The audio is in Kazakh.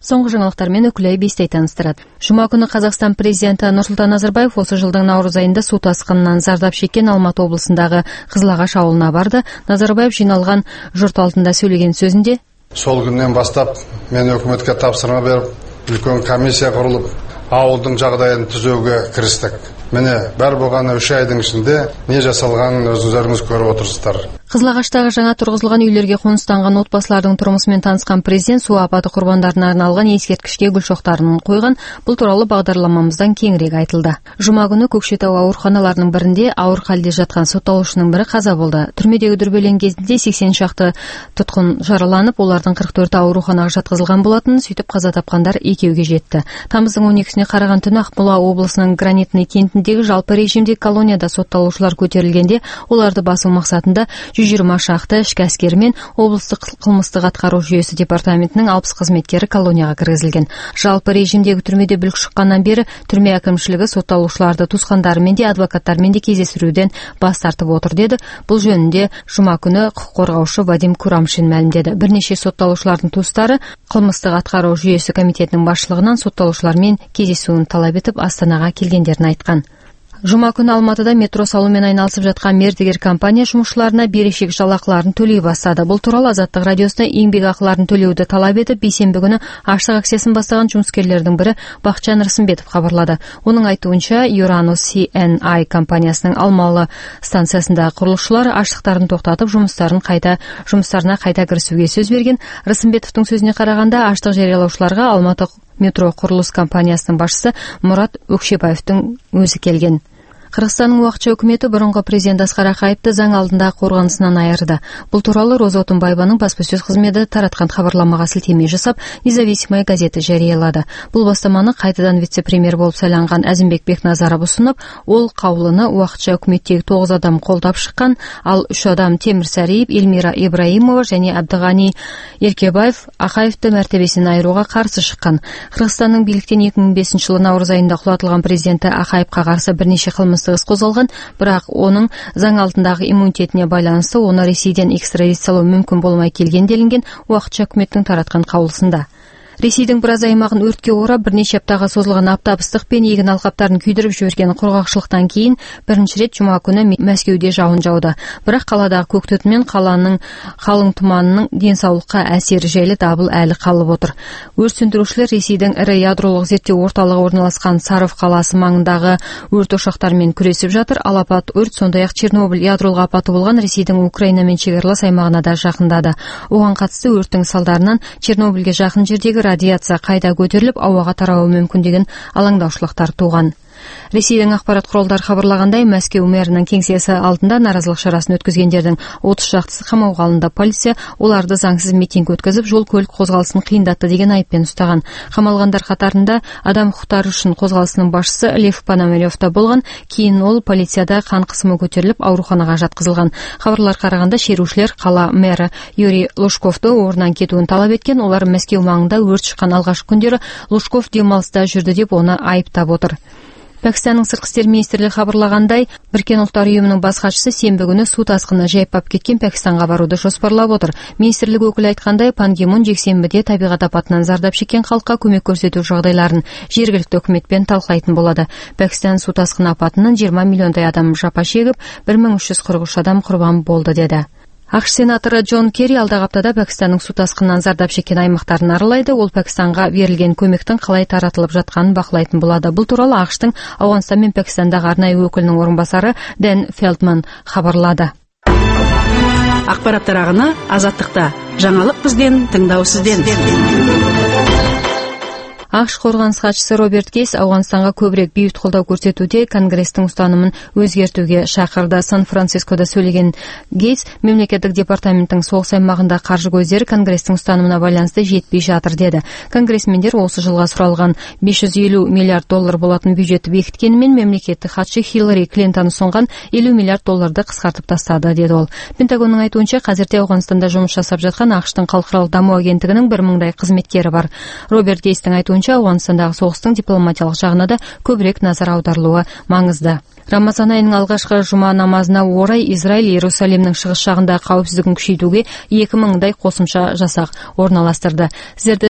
Соңғы жаңалықтармен Үкілай Бестай таныстырады. Жұма күні Қазақстан президенті Нұрсұлтан Назарбаев осы жылдың наурыз айында су тасқынынан зардап шеккен Алматы облысындағы Қызылағаш ауылына барды. Назарбаев жиналған жұрт алдында сөйлеген сөзінде: "Сол күннен бастап мен үкіметке тапсырма беріп, үлкен комиссия құрылып, ауылдың жағдайын түзеуге кірістік. Міне, бәр болғаны 3 айдың ішінде не жасалғанын өзіңіздеріңіз көріп отырсыздар." Қызылағаштағы жаңа тұрғызылған үйлерге қоныстанған отбасылардың тұрмысымен танысқан президент су апаты құрбандарына арналған ескерткішке гүл шоқтарын қойған. Бұл туралы бағдарламамыздан кеңірек айтылды. Жұма күні Көкшетау ауруханаларының бірінде ауыр халде жатқан сотталушының бірі қаза болды. Түрмедегі дүрбелең кезінде 80 шақты тұтқын жараланып, олардың 44-і ауруханаға жатқызылған болатын. Сөйтіп қаза тапқандар 2-ге жетті. Тамыздың 12-сіне қараған түні Ақмола облысының Гранитный кентіндегі жалпы режимдегі колонияда сотталушылар көтерілгенде, оларды басу мақсатында 120 шақты ішкі әскері мен облыстық қылмыстық атқару жүйесі департаментінің 60 қызметкері колонияға кіргізілген. Жалпы режимдегі түрмеде бүлік шыққаннан бері түрме әкімшілігі сотталушыларды туысқандарымен де адвокаттармен де кездестіруден бас тартып отыр деді. Бұл жөнінде жұма күні құқық қорғаушы Вадим Курамшин мәлімдеді. Бірнеше сотталушылардың туыстары қылмыстық атқару жүйесі комитетінің басшылығынан сотталушылармен кездесуін талап етіп Астанаға келгендерін айтқан. Жұма күні Алматыда метро салумен айналысып жатқан мердігер компания жұмысшыларына берешек жалақыларын төлей бастады. Бұл туралы Азаттық радиосына еңбек ақыларын төлеуді талап етіп, бейсенбі күні аштық акциясын бастаған жұмыскерлердің бірі Бақытжан Рысымбетов хабарлады. Оның айтуынша, Uranus CNI компаниясының Алмалы станциясындағы құрылысшылар аштықтарын тоқтатып, жұмыстарына қайта кірісуге сөз берген. Рысымбетовтың сөзіне қарағанда, аштық жариялаушыларға Алматы метро құрылыс компаниясының басшысы Мұрат Өкшебаевтың өзі келген. Қырғызстанның уақытша үкіметі бұрынғы президент Асқар Ақаевты заң алдында қорғанысынан айырды. Бұл туралы Роза Отынбаеваның баспасөз қызметі таратқан хабарламаға сілтеме жасап, Независимая газеті жариялады. Бұл бастаманы қайтадан вице-премьер болып сайланған Әзімбек Бекназаров ұсынып, ол қаулыны уақытша үкіметтегі 9 адам қолдап шыққан, ал 3 адам Темір Сәриев, Эльмира Ибраимова және Абдығани Еркебаев Ақаевты мәртебесінен айыруға қарсы шыққан. Қырғызстанның биліктен 2005 жылы наурыз айында құлатылған президенті Ақаевқа қарсы бірнеше қылмыстық іс қозғалған, бірақ оның заң алдындағы иммунитетіне байланысты оны Ресейден экстрадициялау мүмкін болмай келген делінген уақытша үкіметтің таратқан қаулысында. Ресейдің біраз аймағын өртке орап, бірнеше аптаға созылған аптап ыстық пен егін алқаптарын күйдіріп жіберген құрғақшылықтан кейін бірінші рет жұма күні Мәскеуде жауын жауды. Бірақ қаладағы көк түтін мен қаланың қалың тұманының денсаулыққа әсері жайлы дабыл әлі қалып отыр. Өрт сөндірушілер Ресейдің ірі ядролық зерттеу орталығы орналасқан Саров қаласы маңындағы өрт ошақтарымен күресіп жатыр. Алапат өрт сондай-ақ Чернобыль ядролық апаты болған Ресейдің Украинамен шекаралас аймағына да жақындады. Оған қатысты өрттің салдарынан Чернобыльге жақын жердегі радиация қайта көтеріліп, ауаға тарауы мүмкін деген алаңдаушылықтар туған. Ресейдің ақпарат құралдары хабарлағандай, Мәскеу мэрінің кеңсесі алдында наразылық шарасын өткізгендердің 30 шақтысы қамауға алынды. Полиция оларды заңсыз митинг өткізіп, жол көлік қозғалысын қиындатты деген айыппен ұстаған. Қамалғандар қатарында адам құқықтары үшін қозғалысының басшысы Лев Пономарев та болған. Кейін ол полицияда қан қысымы көтеріліп, ауруханаға жатқызылған. Хабарлар қарағанда, шерушілер қала мэрі Юрий Лужковты орнынан кетуін талап еткен. Олар Мәскеу маңында өрт шыққан алғашқы күндері Лужков демалыста жүрді деп оны айыптап отыр. Пәкістанның сыртқы істер министрлігі хабарлағандай, Біріккен ұлттар ұйымының бас хатшысы сенбі күні су тасқыны жайпап кеткен Пәкістанға баруды жоспарлап отыр. Министрлік өкілі айтқандай, Пан Ги Мун жексенбіде табиғат апатынан зардап шеккен халыққа көмек көрсету жағдайларын жергілікті үкіметпен талқылайтын болады. Пәкістан су тасқыны апатынан 20 миллиондай адам жапа шегіп, 1343 адам құрбан болды деді. ақш сенаторы Джон Керри алдағы аптада Пәкістанның су тасқынынан зардап шеккен аймақтарын аралайды. Ол Пәкістанға берілген көмектің қалай таратылып жатқанын бақылайтын болады. Бұл туралы ақштың Ауғанстан мен Пәкістандағы арнайы өкілінің орынбасары Дэн Фелтман хабарлады. Ақпараттар ағыны Азаттықта. Жаңалық бізден, тыңдау сізден. ақш қорғаныс хатшысы Роберт Гейс Ауғанстанға көбірек бейбіт қолдау көрсетуде Конгрестің ұстанымын өзгертуге шақырды. Сан-Францискода сөйлеген Гейс, мемлекеттік департаменттің соғыс аймағында қаржы көздері Конгрестің ұстанымына байланысты жетпей жатыр деді. Конгрессмендер осы жылға сұралған 550 миллиард доллар болатын бюджетті бекіткенімен мемлекеттік хатшы Хиллари Клинтон ұсынған 50 миллиард долларды қысқартып тастады деді ол. Пентагонның айтуынша, қазірде Ауғанстанда жұмыс жасап жатқан ақштың халықаралық даму агенттігінің 1000-дай қызметкері бар. Роберт Гейстің айтуынша, Ауғанстандағы соғыстың дипломатиялық жағына да көбірек назар аударылуы маңызды. Рамазан айының алғашқы жұма намазына орай Израиль Иерусалимнің шығыс жағында қауіпсіздігін күшейтуге 2000-дай қосымша жасақ орналастырды.